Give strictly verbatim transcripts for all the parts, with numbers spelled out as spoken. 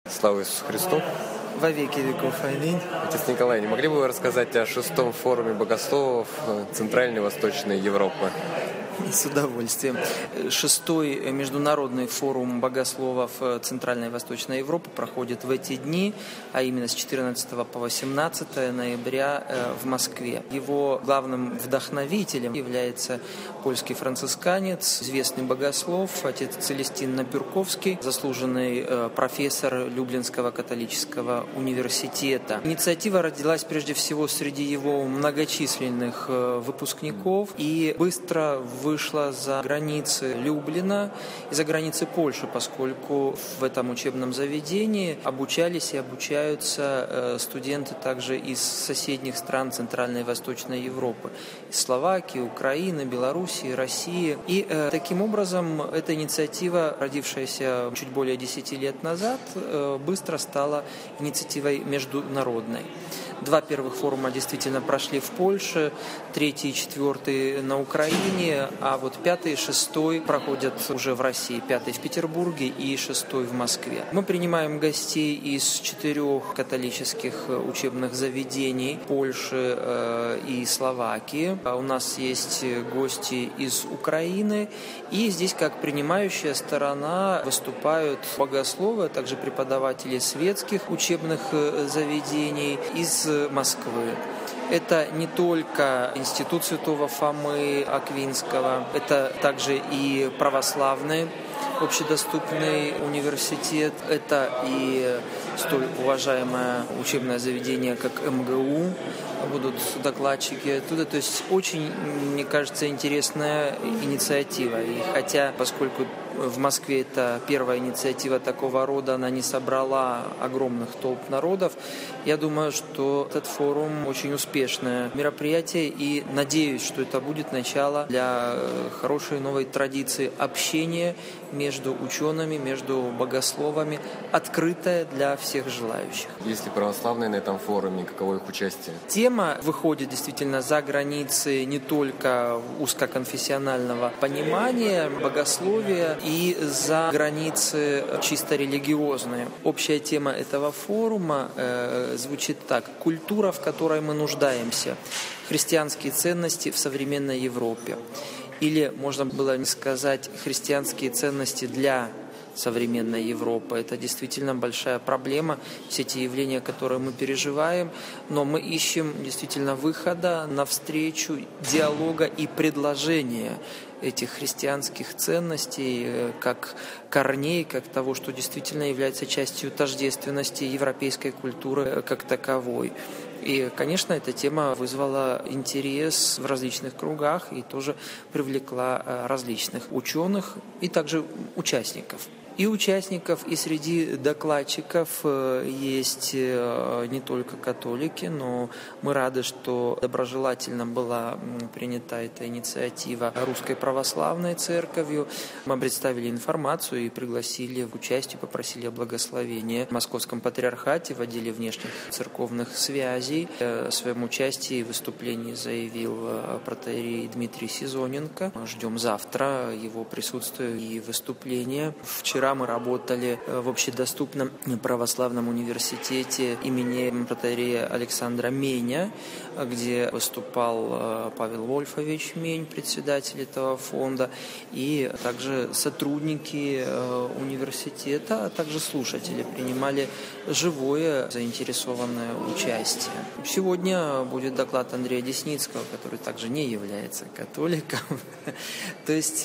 Слава Иисусу Христу! Во веки веков. Аминь. Отец Николай, не могли бы вы рассказать о шестом форуме богословов Центральной и Восточной Европы? С удовольствием. Шестой международный форум богословов Центральной и Восточной Европы проходит в эти дни, а именно с четырнадцатого по восемнадцатое ноября в Москве. Его главным вдохновителем является польский францисканец, известный богослов, отец Целестин Напюрковский, заслуженный профессор Люблинского католического университета. Инициатива родилась прежде всего среди его многочисленных выпускников и быстро в вышла за границы Люблина и за границы Польши, поскольку в этом учебном заведении обучались и обучаются студенты также из соседних стран Центральной и Восточной Европы, из Словакии, Украины, Белоруссии, России. И э, таким образом эта инициатива, родившаяся чуть более десяти лет назад, э, быстро стала инициативой международной. Два первых форума действительно прошли в Польше, третий и четвертый на Украине, а вот пятый и шестой проходят уже в России. Пятый в Петербурге и шестой в Москве. Мы принимаем гостей из четырех католических учебных заведений Польши э, и Словакии. А у нас есть гости из Украины, и здесь как принимающая сторона выступают богословы, а также преподаватели светских учебных заведений из Москвы. Это не только Институт Святого Фомы Аквинского, это также и православный общедоступный университет, это и столь уважаемое учебное заведение, как эм гэ у, будут докладчики оттуда. То есть очень, мне кажется, интересная инициатива. И хотя, поскольку в Москве это первая инициатива такого рода, она не собрала огромных толп народов, я думаю, что этот форум очень успешное мероприятие, и надеюсь, что это будет начало для хорошей новой традиции общения между учеными, между богословами, открытая для всех желающих. Есть ли православные на этом форуме? Каково их участие? Тема выходит действительно за границы не только узкоконфессионального понимания богословия и за границы чисто религиозные. Общая тема этого форума э, звучит так: культура, в которой мы нуждаемся, христианские ценности в современной Европе. Или, можно было сказать, христианские ценности для современной Европы. Это действительно большая проблема, все эти явления, которые мы переживаем, но мы ищем действительно выхода навстречу диалога и предложения этих христианских ценностей, как корней, как того, что действительно является частью тождественности европейской культуры как таковой. И, конечно, эта тема вызвала интерес в различных кругах и тоже привлекла различных ученых и также участников. И участников, и среди докладчиков есть не только католики, но мы рады, что доброжелательно была принята эта инициатива Русской Православной Церковью. Мы представили информацию и пригласили к участию, попросили о благословении в Московском Патриархате в отделе внешних церковных связей. О своем участии и выступлении заявил протоиерей Дмитрий Сизоненко. Ждем завтра его присутствия и выступления. Вчера мы работали в общедоступном православном университете имени протоиерея Александра Меня, где выступал Павел Вольфович Мень, председатель этого фонда, и также сотрудники университета, а также слушатели принимали живое заинтересованное участие. Сегодня будет доклад Андрея Десницкого, который также не является католиком. То есть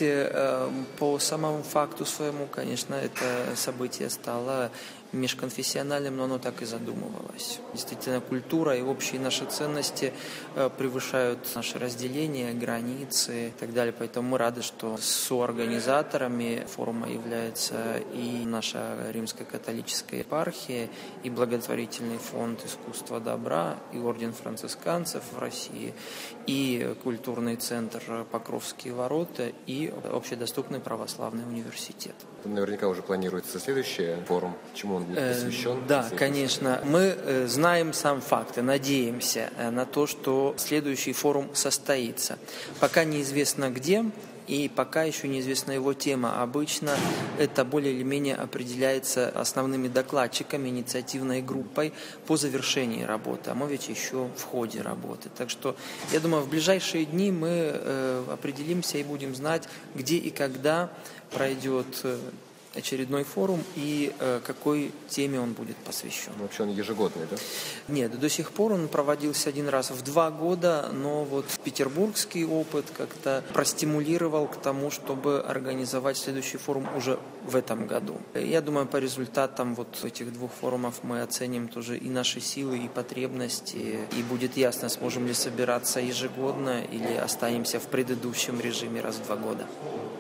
по самому факту своему, конечно, это событие стало межконфессиональным, но оно так и задумывалось. Действительно, культура и общие наши ценности превышают наши разделения, границы и так далее. Поэтому мы рады, что соорганизаторами форума является и наша Римская католическая епархия, и благотворительный фонд искусства добра, и орден францисканцев в России, и культурный центр Покровские ворота, и общедоступный православный университет. Наверняка уже планируется следующий форум. Чему он будет посвящен? Э, да, конечно. Мы э, знаем сам факт и надеемся э, на то, что следующий форум состоится. Пока неизвестно где, и пока еще неизвестна его тема. Обычно это более или менее определяется основными докладчиками, инициативной группой по завершении работы, а может быть еще в ходе работы. Так что, я думаю, в ближайшие дни мы э, определимся и будем знать, где и когда пройдет э, очередной форум и э, какой теме он будет посвящен. Вообще он ежегодный, да? Нет, до сих пор он проводился один раз в два года, но вот петербургский опыт как-то простимулировал к тому, чтобы организовать следующий форум уже в этом году. Я думаю, по результатам вот этих двух форумов мы оценим тоже и наши силы, и потребности, и будет ясно, сможем ли собираться ежегодно или останемся в предыдущем режиме раз в два года.